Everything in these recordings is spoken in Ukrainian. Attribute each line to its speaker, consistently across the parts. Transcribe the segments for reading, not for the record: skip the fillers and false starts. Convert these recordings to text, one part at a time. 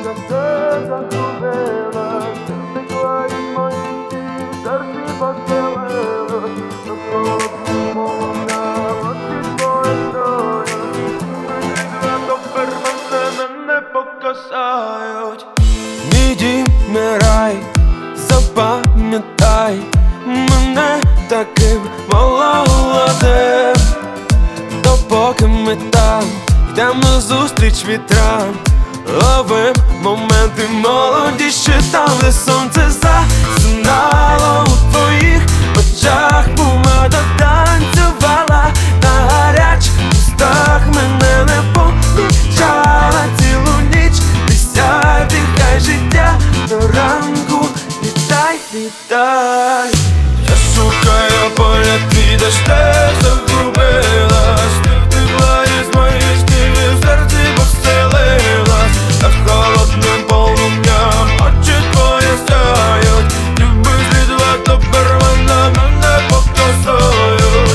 Speaker 1: все загубилась, ти втекла із моїх снів, серці постелилась, до холодного полум'я очі твої стоять, прийшла тепер мене покусають.
Speaker 2: Мій дім не рай, запам'ятай мене таким молодим, допоки ми там йдем назустріч вітрам, ловим моменти молодіші там, де сонце засинало у твоїх очах, помада танцювала на гарячих устах, мене не помічала цілу ніч, ти сяй, дихай життя до ранку, літай, літай. Я шукаю поля, твій дощ не загубилась, ти втекла із моїх снів і в серці поселилась, та холодним полум'ям очі твої сяють, люби слідва, тепер мене покусають.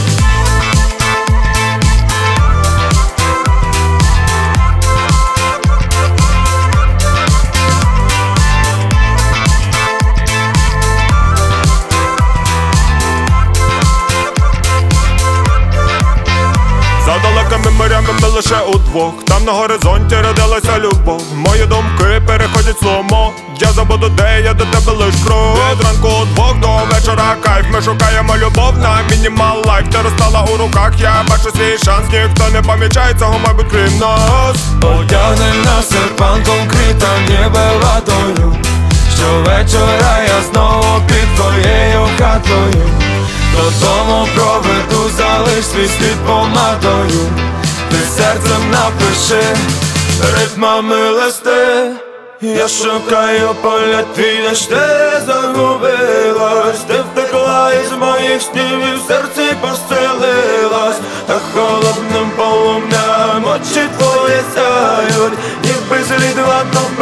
Speaker 3: За далекими морями ми лише удвох, там на горизонті родилася любов. Мої думки переходять сломо, я забуду, де я до тебе лиш крок. Від ранку удвох до вечора кайф, ми шукаємо любов на мінімал лайф. Ти розстала у руках, я бачу свій шанс, ніхто не помічає цього, мабуть, крім нас.
Speaker 2: Одягни на серпанком крита ніби водою, щовечора я знову під твоєю хатою, додому проведу, залиш свій слід помадою, ти серцем напиши ритмами листи. Я шукаю поля, твій дощ не загубилась, ти втекла із моїх снів і в серці поселилась, та холодним полум'ям очі твої сяють, ніби слід в одному